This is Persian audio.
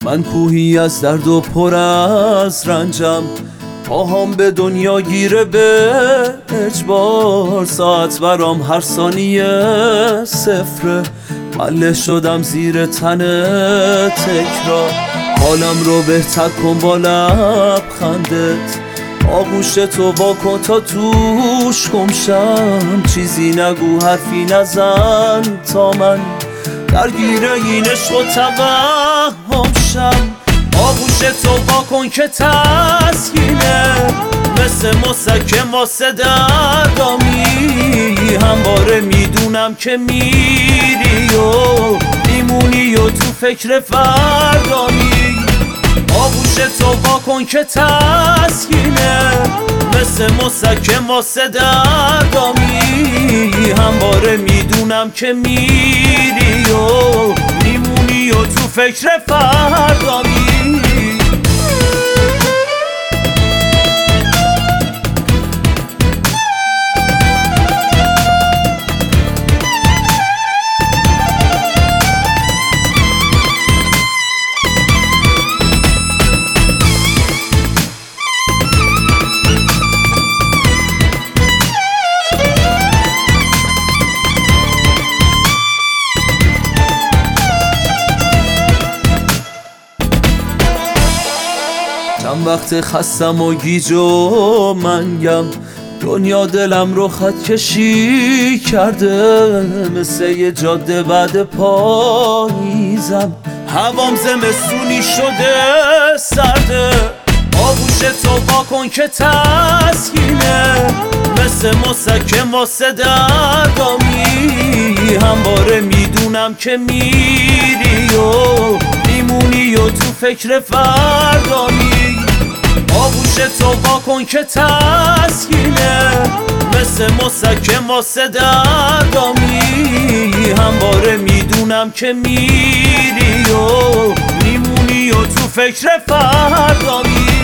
من کوهی از درد و پر از رنجم، پاهام به دنیا گیره به اجبار. ساعت برام هر ثانیه صفره، مله شدم زیر تن تکرار. حالم رو بهتر کن با لبخندت، آغوش تو وا کن تا توش گمشم. چیزی نگو حرفی نزن تا من درگیر این عشق و توهم شم. آغوش تو وا کن که تسکینه، مثل مسکن واسه دردامی. همواره میدونم که میری و میمونی و تو فکر فردامی. آغوش تو وا کن که تسکینه، مثل مسکن واسه دردامی. همواره میدونم که میری و میمونی و تو فکر فردامی. چند وقت خستم و گیج و منگم، دنیا دلم رو خط کشی کرده. مثل یه جاده بعد پاییزم، هوام زمستونی شده سرده. آغوش تو وا کن که تسکینه، مثل مسکن واسه دردامی. همواره میدونم که میری و میمونی و تو فکر فردامی. آغوش تو وا کن که تسکینه، مثل مسکن واسه دردامی. همواره میدونم که میری و میمونی و تو فکر فردامی.